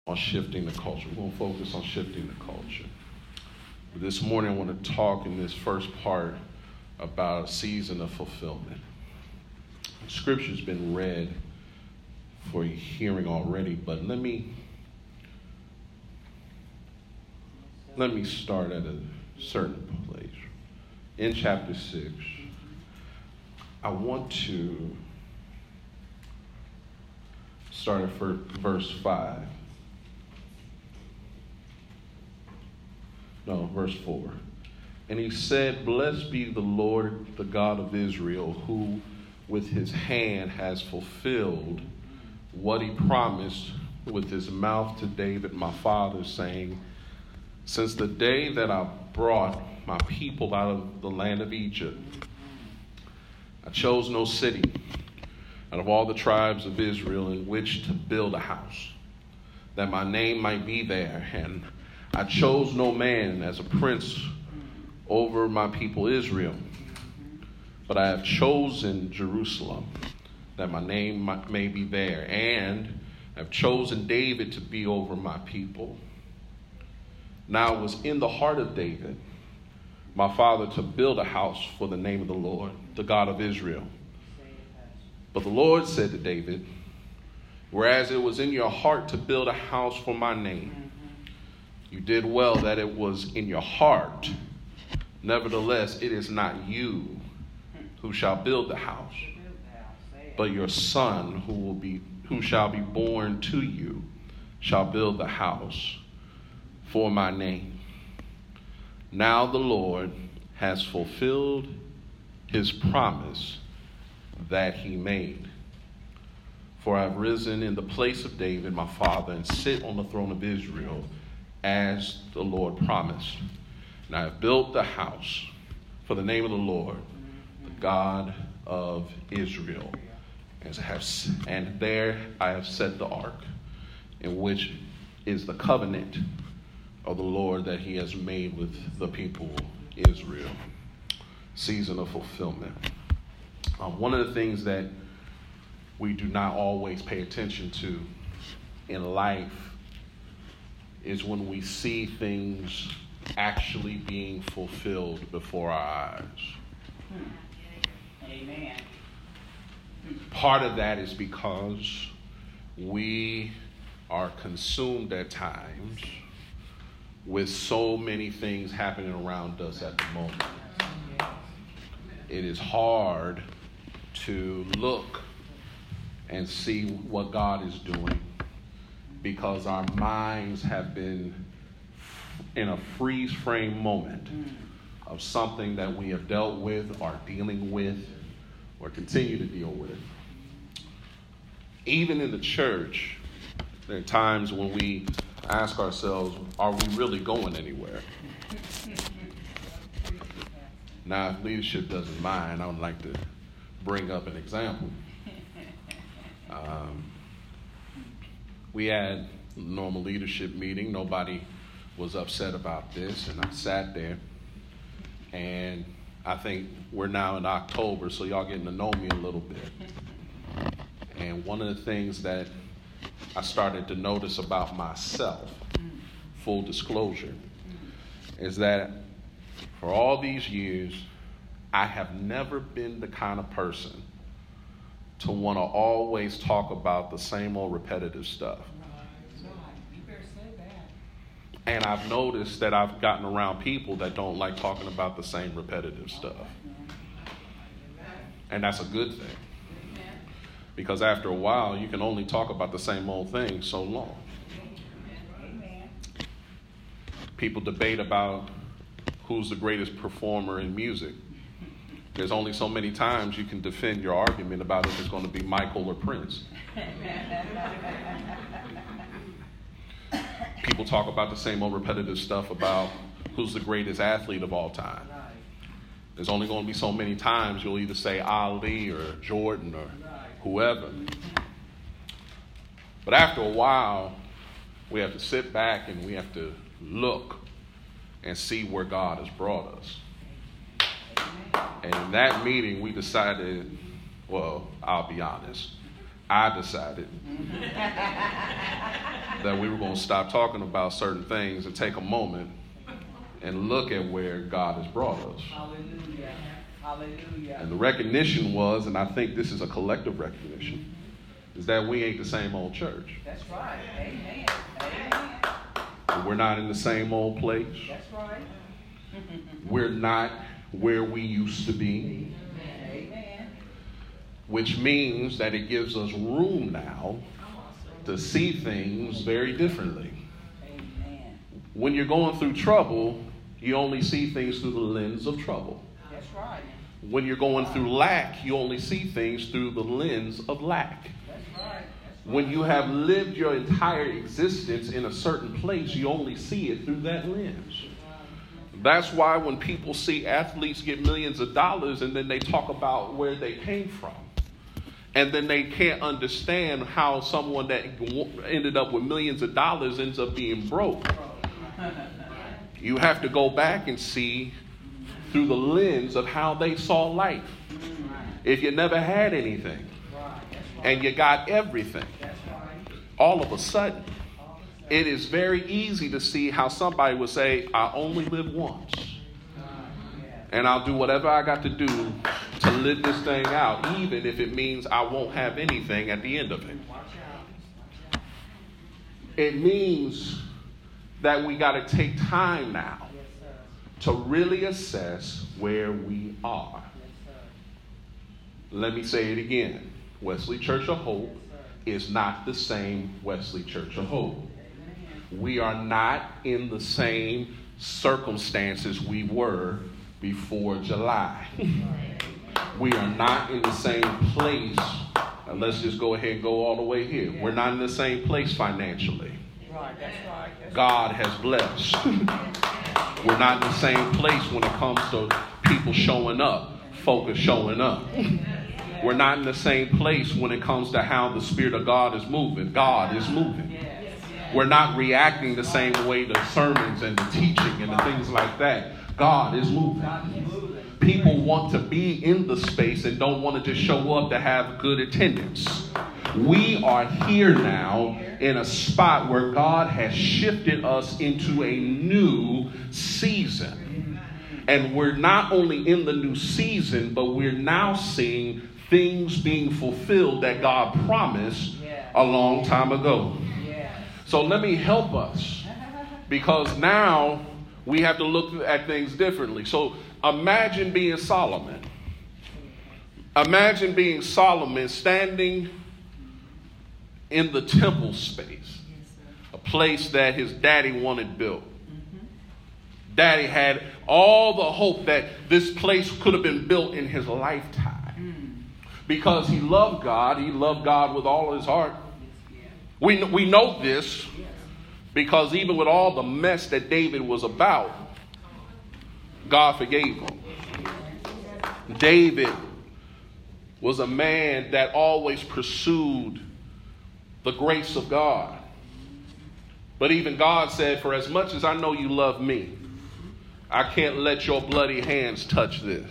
on shifting the culture. We're going to focus on shifting the culture. But this morning I want to talk in this first part about a season of fulfillment. Scripture's been read for your hearing already, but let me start at a certain place. In chapter 6, I want to start at verse 5. No, verse 4. And he said, "Blessed be the Lord, the God of Israel, who with his hand has fulfilled what he promised with his mouth to David my father, saying, since the day that I brought my people out of the land of Egypt, I chose no city out of all the tribes of Israel in which to build a house, that my name might be there. And I chose no man as a prince over my people Israel, but I have chosen Jerusalem, that my name may be there. And I have chosen David to be over my people. Now it was in the heart of David, my father, to build a house for the name of the Lord, the God of Israel. But the Lord said to David, whereas it was in your heart to build a house for my name, you did well that it was in your heart. Nevertheless, it is not you who shall build the house, but your son who shall be born to you shall build the house for my name. Now the Lord has fulfilled his promise that he made. For I have risen in the place of David my father, and sit on the throne of Israel, as the Lord promised. And I have built the house for the name of the Lord, the God of Israel. And there I have set the ark, in which is the covenant of the Lord that he has made with the people Israel. Season of fulfillment. One of the things that we do not always pay attention to in life is when we see things actually being fulfilled before our eyes. Amen. Part of that is because we are consumed at times with so many things happening around us at the moment. It is hard to look and see what God is doing because our minds have been in a freeze frame moment of something that we have dealt with, are dealing with, or continue to deal with. Even in the church, there are times when we ask ourselves, are we really going anywhere? Now, if leadership doesn't mind, I would like to bring up an example. We had a normal leadership meeting. Nobody was upset about this, and I sat there, and I think we're now in October, so y'all getting to know me a little bit. And one of the things that I started to notice about myself, full disclosure, is that for all these years, I have never been the kind of person to want to always talk about the same old repetitive stuff. You better say that. And I've noticed that I've gotten around people that don't like talking about the same repetitive stuff. And that's a good thing. Because after a while, you can only talk about the same old thing so long. People debate about who's the greatest performer in music. There's only so many times you can defend your argument about if it's going to be Michael or Prince. People talk about the same old repetitive stuff about who's the greatest athlete of all time. There's only going to be so many times you'll either say Ali or Jordan or whoever. But after a while, we have to sit back and we have to look and see where God has brought us. And in that meeting, we decided, well, I'll be honest, I decided that we were going to stop talking about certain things and take a moment and look at where God has brought us. Hallelujah. Hallelujah. And the recognition was, and I think this is a collective recognition, is that we ain't the same old church. That's right. Amen. Amen. We're not in the same old place. That's right. We're not where we used to be. Amen. Which means that it gives us room now to see things very differently. Amen. When you're going through trouble, you only see things through the lens of trouble. That's right. When you're going through lack, you only see things through the lens of lack. That's right. When you have lived your entire existence in a certain place, you only see it through that lens. That's why when people see athletes get millions of dollars and then they talk about where they came from, and then they can't understand how someone that ended up with millions of dollars ends up being broke. You have to go back and see through the lens of how they saw life. If you never had anything and you got everything, all of a sudden, it is very easy to see how somebody would say, I only live once. And I'll do whatever I got to do to live this thing out, even if it means I won't have anything at the end of it. It means that we got to take time now to really assess where we are. Let me say it again. Wesley Church of Hope is not the same Wesley Church of Hope. We are not in the same circumstances we were before July. We are not in the same place. Now let's just go ahead and go all the way here. We're not in the same place financially. Right. That's right. God has blessed. We're not in the same place when it comes to people showing up, focus showing up. We're not in the same place when it comes to how the Spirit of God is moving. God is moving. We're not reacting the same way to sermons and the teaching and the things like that. God is moving. People want to be in the space and don't want to just show up to have good attendance. We are here now in a spot where God has shifted us into a new season. And we're not only in the new season, but we're now seeing things being fulfilled that God promised a long time ago. So let me help us, because now we have to look at things differently. So imagine being Solomon. Imagine being Solomon standing in the temple space, a place that his daddy wanted built. Daddy had all the hope that this place could have been built in his lifetime. Because he loved God. He loved God with all his heart. We know this because even with all the mess that David was about, God forgave him. David was a man that always pursued the grace of God. But even God said, for as much as I know you love me, I can't let your bloody hands touch this.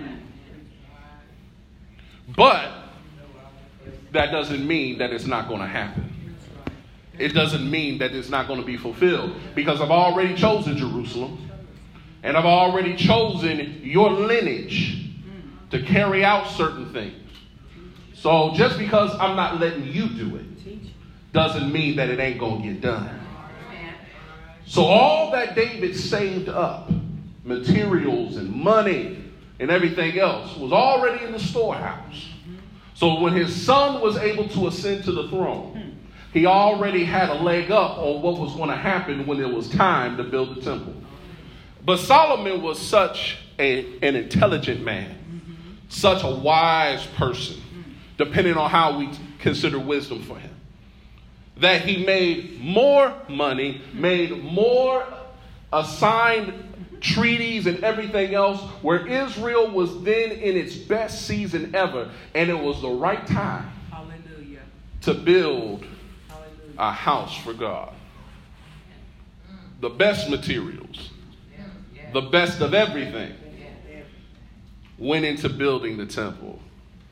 But that doesn't mean that it's not going to happen. It doesn't mean that it's not going to be fulfilled, because I've already chosen Jerusalem and I've already chosen your lineage to carry out certain things. So just because I'm not letting you do it doesn't mean that it ain't going to get done. So all that David saved up, materials and money and everything else, was already in the storehouse. So when his son was able to ascend to the throne, he already had a leg up on what was going to happen when it was time to build the temple. But Solomon was such an intelligent man, such a wise person, depending on how we consider wisdom for him, that he made more money, made more assigned treaties and everything else, where Israel was then in its best season ever, and it was the right time to build a house for God. The best materials, the best of everything went into building the temple.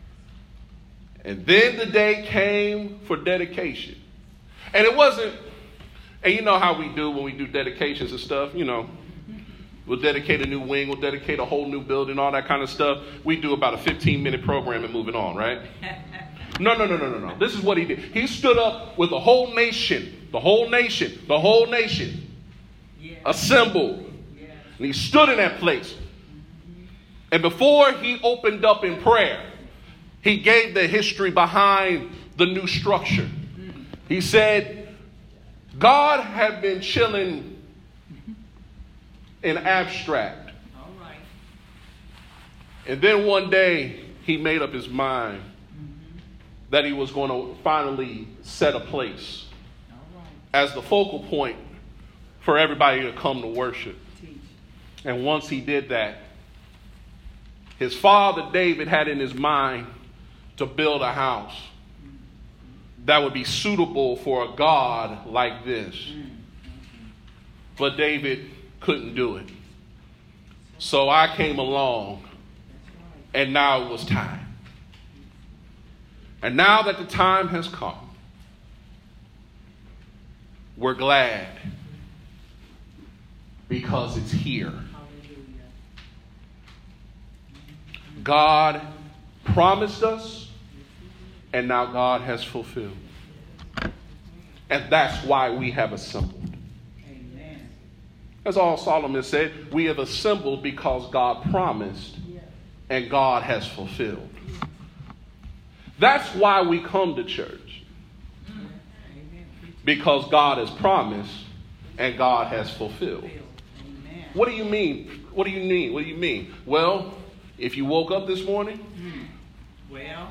And then the day came for dedication. And it wasn't And you know how we do when we do dedications and stuff, you know. We'll dedicate a new wing, we'll dedicate a whole new building, all that kind of stuff. We do about a 15-minute program and moving on, right? No. This is what he did. He stood up with the whole nation, assembled. Yes. And he stood in that place. And before he opened up in prayer, he gave the history behind the new structure. He said, God had been chilling in abstract. All right. And then one day he made up his mind that he was going to finally set a place All right. as the focal point for everybody to come to worship. Teach. And once he did that, his father David had in his mind to build a house that would be suitable for a God like this. But David couldn't do it. So I came along, and now it was time. And now that the time has come, we're glad because it's here. Hallelujah. God promised us, and now God has fulfilled. And that's why we have assembled. Amen. That's all Solomon said. We have assembled because God promised and God has fulfilled. That's why we come to church. Amen. Because God has promised and God has fulfilled. Amen. What do you mean? What do you mean? What do you mean? Well, if you woke up this morning, Well.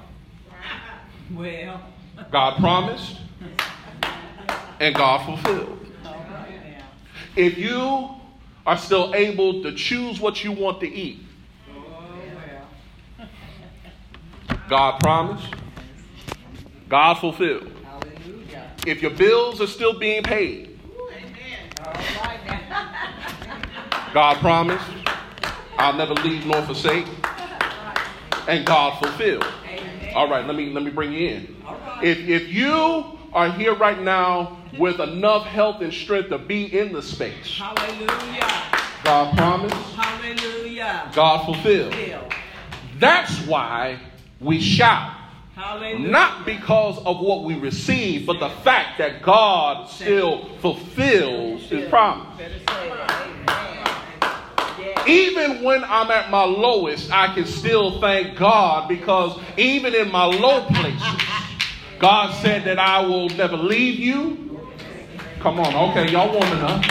God promised and God fulfilled. All right now. If you are still able to choose what you want to eat, Oh, well. God promised, God fulfilled. Hallelujah. If your bills are still being paid, All right now. God promised, I'll never leave nor forsake, and God fulfilled. Amen. All right, let me bring you in. All right. If you are here right now with enough health and strength to be in the space, Hallelujah. God promised, Hallelujah. God fulfilled. Fulfill. That's why we shout. Hallelujah. Not because of what we receive, but the fact that God still fulfills his promise. Better say it. Amen. Yeah. Even when I'm at my lowest, I can still thank God, because even in my low places, God said that I will never leave you. Come on, okay, y'all warm enough.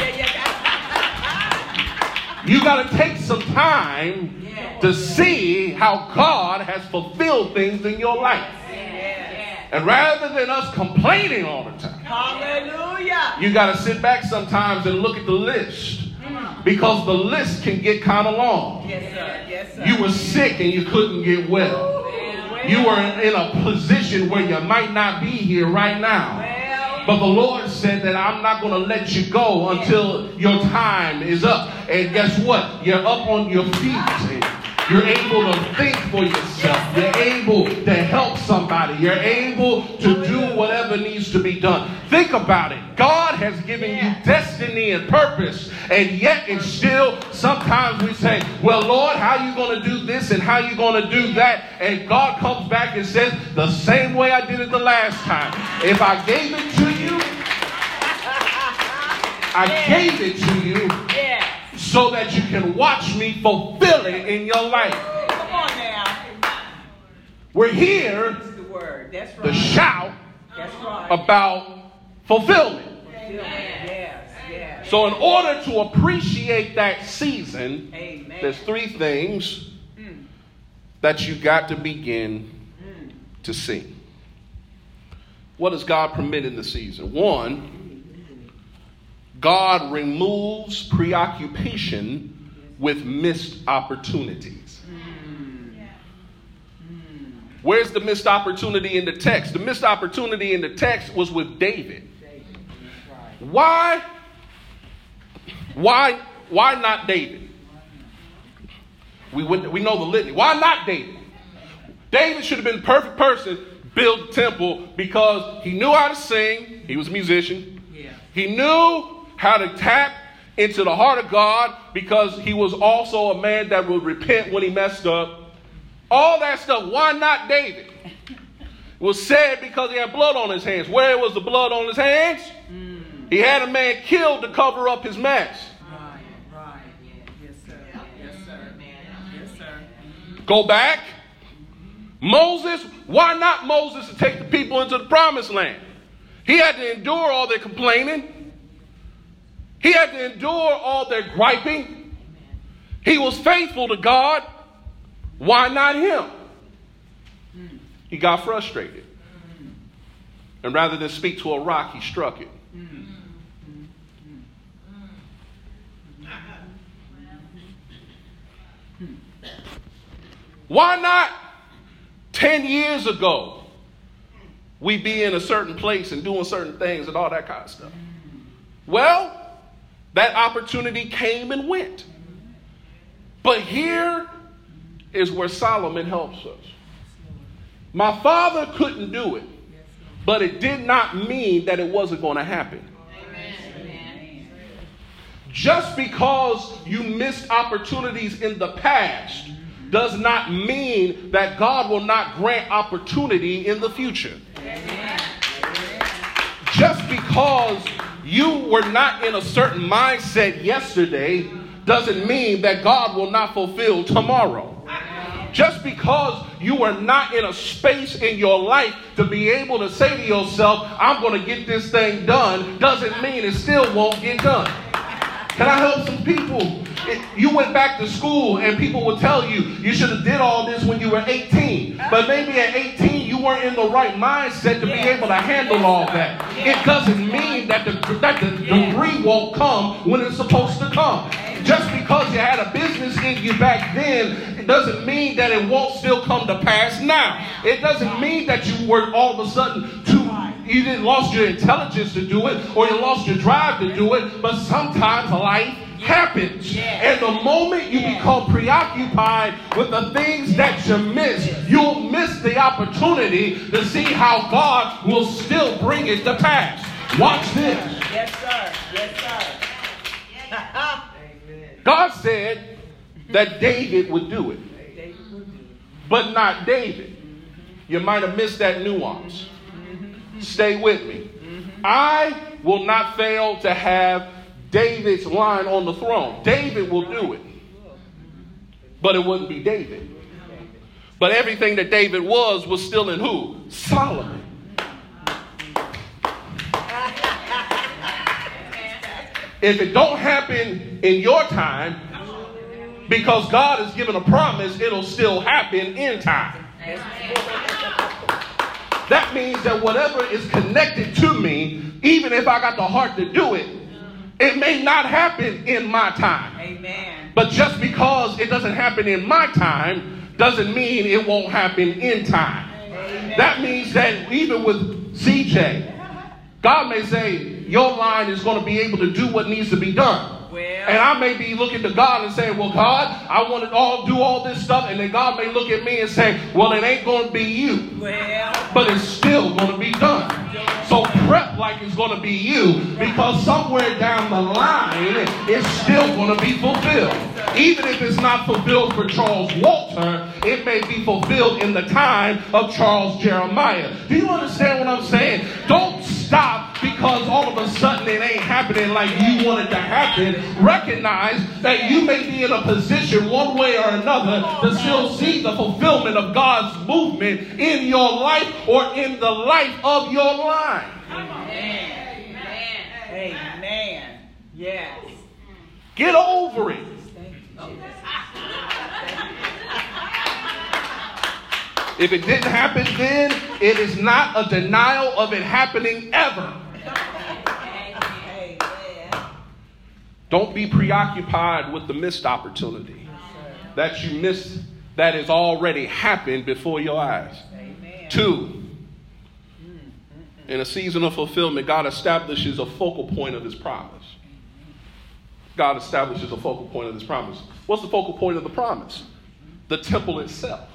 You got to take some time to see how God has fulfilled things in your life. And rather than us complaining all the time, Hallelujah. you got to sit back sometimes and look at the list, because the list can get kind of long. Yes, sir. Yes, sir. You were sick and you couldn't get well. You were in a position where you might not be here right now. But the Lord said that I'm not going to let you go until your time is up. And guess what? You're up on your feet. You're able to think for yourself. You're able to help somebody. You're able to do whatever needs to be done. Think about it. God has given you destiny and purpose. And yet and still, sometimes we say, well, Lord, how are you going to do this and how are you going to do that? And God comes back and says, the same way I did it the last time. If I gave it to you, I gave it to you so that you can watch me fulfill it in your life. Come on now. We're here That's the word. That's right. to shout That's right. about fulfillment. Yes, yes. So in order to appreciate that season, Amen. there's three things that you got to begin to see. What does God permit in the season? One, God removes preoccupation with missed opportunities. Where's the missed opportunity in the text? The missed opportunity in the text was with David. Why not David? We know the litany. Why not David? David should have been the perfect person to build the temple because he knew how to sing. He was a musician. Yeah. He knew how to tap into the heart of God because he was also a man that would repent when he messed up. All that stuff. Why not David? It was said because he had blood on his hands. Where was the blood on his hands? He had a man killed to cover up his mess. Right. Yes, sir. Yes, sir. Yes, sir. Go back. Moses. Why not Moses to take the people into the promised land? He had to endure all their complaining. He had to endure all their griping. He was faithful to God. Why not him? He got frustrated. And rather than speak to a rock, he struck it. Why not 10 years ago we be in a certain place and doing certain things and all that kind of stuff? Well, that opportunity came and went. But here is where Solomon helps us. My father couldn't do it, but it did not mean that it wasn't going to happen. Amen. Just because you missed opportunities in the past does not mean that God will not grant opportunity in the future. Just because you were not in a certain mindset yesterday doesn't mean that God will not fulfill tomorrow. Just because you are not in a space in your life to be able to say to yourself, I'm going to get this thing done, doesn't mean it still won't get done. Can I help some people? You went back to school and people would tell you, you should have did all this when you were 18. But maybe at 18 you weren't in the right mindset to be able to handle all that. It doesn't mean that the degree won't come when it's supposed to come. Just because you had a business in you back then, it doesn't mean that it won't still come to pass now. It doesn't mean that you were all of a sudden you didn't lost your intelligence to do it or you lost your drive to do it, but sometimes life happens. And the moment you become preoccupied with the things that you miss, you'll miss the opportunity to see how God will still bring it to pass. Watch this. Yes, sir. Yes, sir. God said that David would do it, but not David. You might have missed that nuance. Stay with me. I will not fail to have David's line on the throne. David will do it, but it wouldn't be David. But everything that David was still in who? Solomon. If it don't happen in your time, because God has given a promise, it'll still happen in time. That means that whatever is connected to me, even if I got the heart to do it, it may not happen in my time. Amen. But just because it doesn't happen in my time doesn't mean it won't happen in time. Amen. That means that even with CJ, God may say, your line is going to be able to do what needs to be done. And I may be looking to God and saying, well, God, I want to do all this stuff. And then God may look at me and say, well, it ain't going to be you. But it's still going to be done. So prep like it's going to be you, because somewhere down the line, it's still going to be fulfilled. Even if it's not fulfilled for Charles Walter, it may be fulfilled in the time of Charles Jeremiah. Do you understand what I'm saying? Don't stop because all of a sudden it ain't happening like you want it to happen. Recognize that you may be in a position one way or another to still see the fulfillment of God's movement in your life or in the life of your line. Amen. Amen. Yes. Get over it. If it didn't happen then, it is not a denial of it happening ever. Don't be preoccupied with the missed opportunity that you missed that has already happened before your eyes. Amen. 2, in a season of fulfillment, God establishes a focal point of his promise. God establishes a focal point of his promise. What's the focal point of the promise? The temple itself.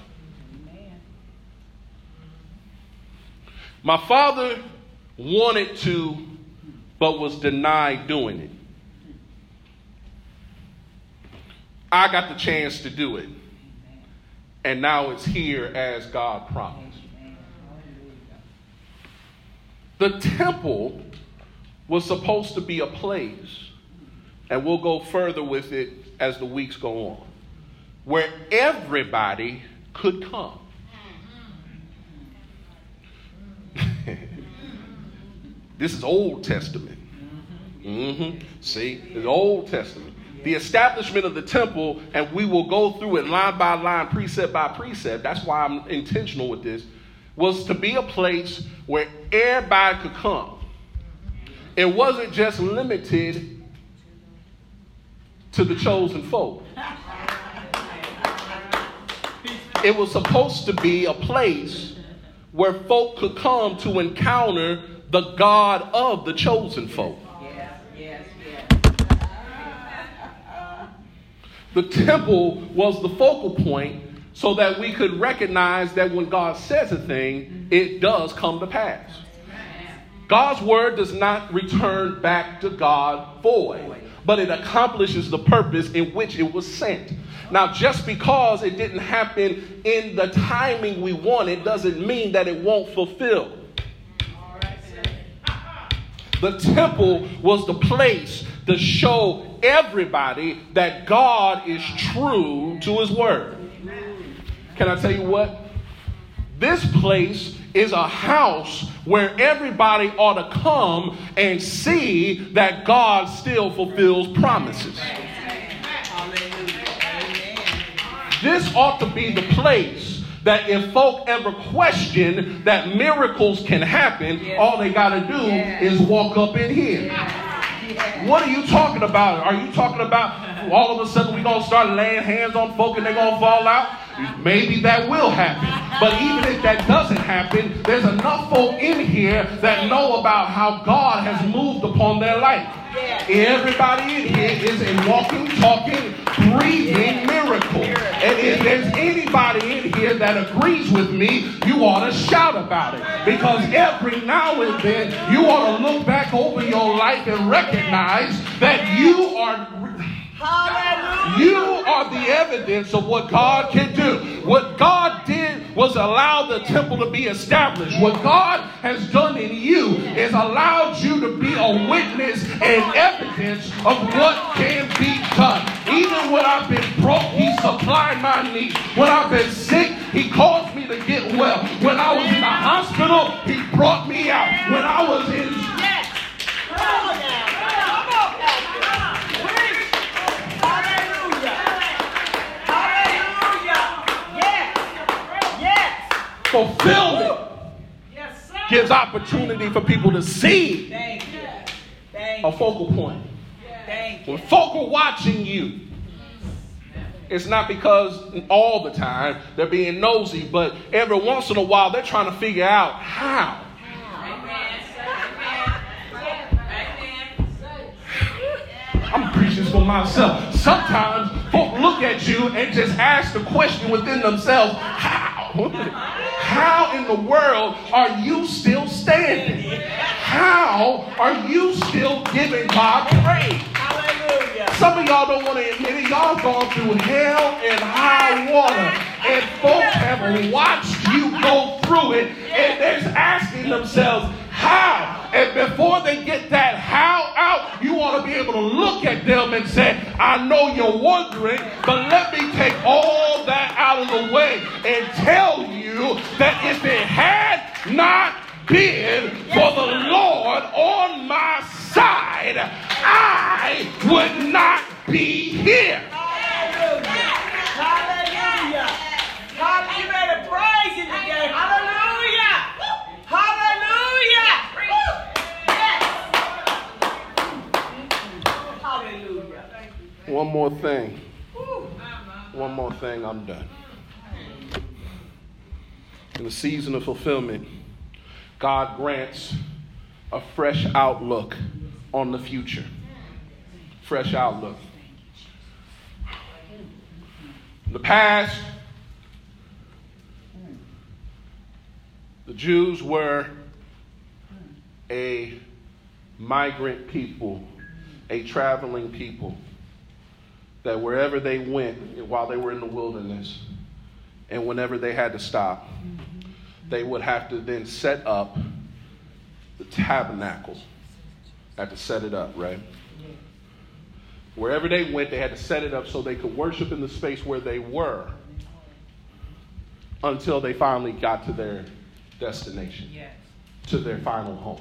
My father wanted to but was denied doing it. I got the chance to do it. And now it's here as God promised. The temple was supposed to be a place, and we'll go further with it as the weeks go on, where everybody could come. This is Old Testament. See, it's Old Testament. The establishment of the temple, and we will go through it line by line, precept by precept. That's why I'm intentional with this, was to be a place where everybody could come. It wasn't just limited to the chosen folk. It was supposed to be a place where folk could come to encounter the God of the chosen folk. The temple was the focal point so that we could recognize that when God says a thing, it does come to pass. God's word does not return back to God void, but it accomplishes the purpose in which it was sent. Now, just because it didn't happen in the timing we wanted doesn't mean that it won't fulfill. The temple was the place to show everybody that God is true to his word. Can I tell you what? This place is a house where everybody ought to come and see that God still fulfills promises. This ought to be the place that if folk ever question that miracles can happen, all they got to do is walk up in here. What are you talking about? Are you talking about all of a sudden we're going to start laying hands on folk and they're going to fall out? Maybe that will happen. But even if that doesn't happen, there's enough folk in here that know about how God has moved upon their life. Everybody in here is a walking, talking, breathing miracle. And if there's anybody in here that agrees with me, you ought to shout about it. Because every now and then, you ought to look back over your life and recognize that you are the evidence of what God can do. What God did was allow the temple to be established. What God has done in you is allowed you to be a witness and evidence of what can be done. Even when I've been broke, he supplied my needs. When I've been sick, he caused me to get well. When I was in the hospital, he brought me out. When I was in... Fulfillment gives opportunity for people to see a focal point. When folk are watching you, it's not because all the time they're being nosy, but every once in a while they're trying to figure out how. I'm preaching for myself. Sometimes folk look at you and just ask the question within themselves, how? How in the world are you still standing? How are you still giving God praise? Hallelujah. Some of y'all don't want to admit it. Y'all gone through hell and high water. And folks have watched you go through it. And they're asking themselves, how? And before they get that how out, you ought to be able to look at them and say, I know you're wondering, but let me take all that out of the way and tell you that if it had not been for the Lord on my side, I would not be here. Hallelujah. Hallelujah. Hallelujah. You better praise him today. Hallelujah. Hallelujah. Hallelujah. One more thing. One more thing, I'm done. In the season of fulfillment, God grants a fresh outlook on the future. Fresh outlook. In the past, the Jews were a migrant people, a traveling people, that wherever they went while they were in the wilderness, and whenever they had to stop, they would have to then set up the tabernacles. Had to set it up, right? Wherever they went, they had to set it up so they could worship in the space where they were until they finally got to their destination, to their final home.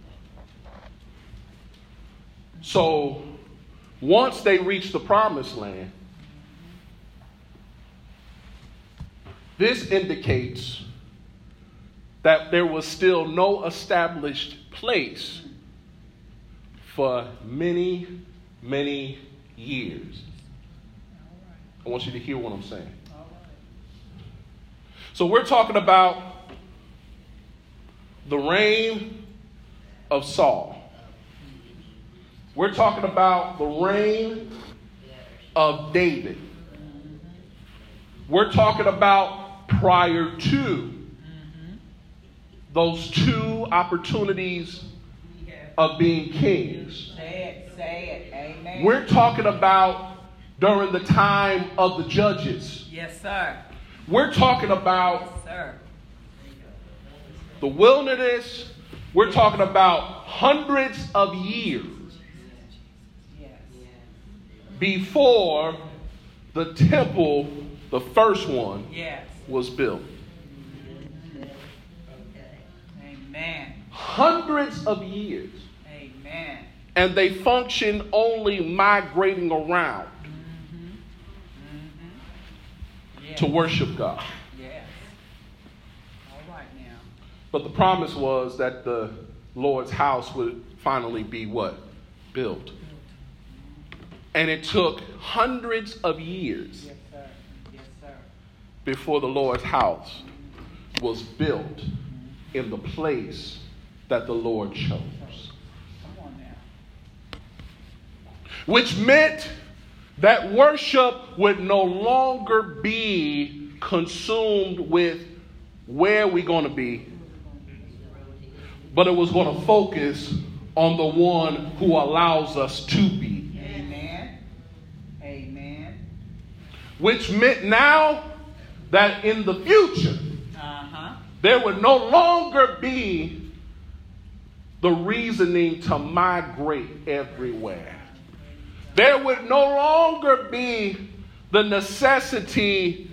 So once they reached the promised land, this indicates that there was still no established place for many, many years. I want you to hear what I'm saying. So we're talking about the reign of Saul. We're talking about the reign of David. We're talking about prior to those two opportunities of being kings. Say it. Amen. We're talking about during the time of the judges. Yes, sir. We're talking about Yes, sir. the wilderness. We're talking about hundreds of years Yes. before the temple, the first one, Yes. was built. Amen. Hundreds of years. Amen. And they function only migrating around Yes. to worship God. Yes. All right now. But the promise was that the Lord's house would finally be what? Built. And it took hundreds of years Yes, sir. Yes, sir. before the Lord's house was built in the place that the Lord chose. Come on now. Which meant that worship would no longer be consumed with where we're going to be, but it was going to focus on the one who allows us to be. Amen. Amen. Which meant now that in the future, there would no longer be the reasoning to migrate everywhere. There would no longer be the necessity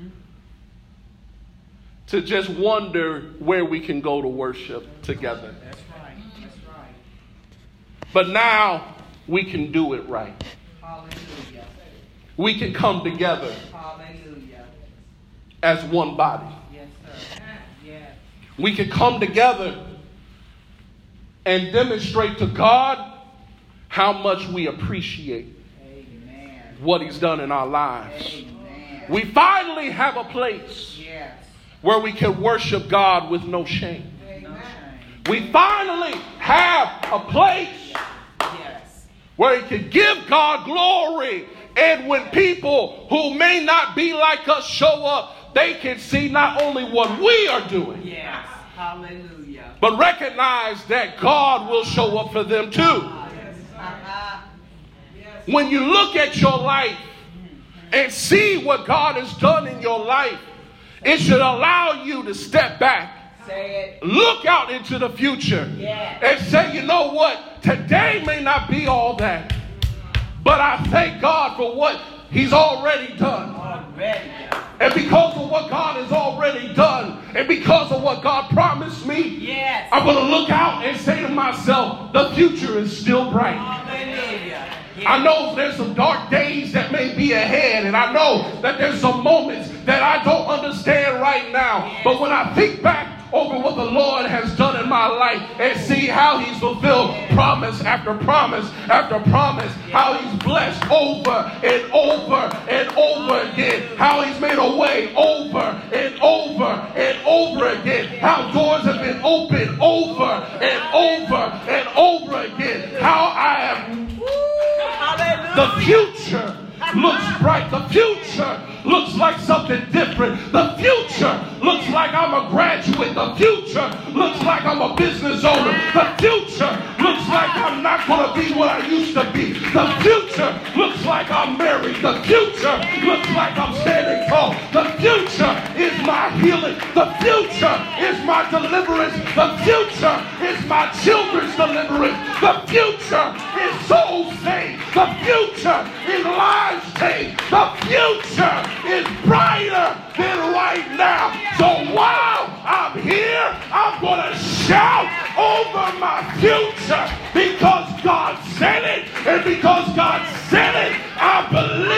to just wonder where we can go to worship together. That's right. That's right. But now we can do it right. Hallelujah. We can come together Hallelujah. as one body. Yes, sir. Yes. We can come together and demonstrate to God how much we appreciate Amen. what He's done in our lives. Amen. We finally have a place Yes. where we can worship God with no shame. Amen. We finally have a place Yes. where we can give God glory. And when people who may not be like us show up, they can see not only what we are doing, Yes. Hallelujah. but recognize that God will show up for them too. When you look at your life and see what God has done in your life, it should allow you to step back, Say it. look out into the future, Yes. and say, you know what? Today may not be all that, but I thank God for what He's already done. Already. And because of what God has already done, and because of what God promised me, Yes. I'm going to look out and say to myself, the future is still bright. Hallelujah. Yes. I know there's some dark days that may be ahead, and I know that there's some moments that I don't understand right now. Yes. But when I think back over what the Lord has done in my life and see how He's fulfilled promise after promise after promise, how He's blessed over and over and over again, how He's made a way over and over and over again, how doors have been opened over and over and over again, how I have the future looks bright. The future looks like something different. The future looks like I'm a graduate. The future looks like I'm a business owner. The future looks like I'm not going to be what I used to be. The future looks like I'm married. The future looks like I'm standing tall. The future is my healing. The future is my deliverance. The future is my children's deliverance. The future is souls saved. The future is lives saved. The future is brighter than right now. So while I'm here, I'm going to shout over my future because God said it. And because God said it, I believe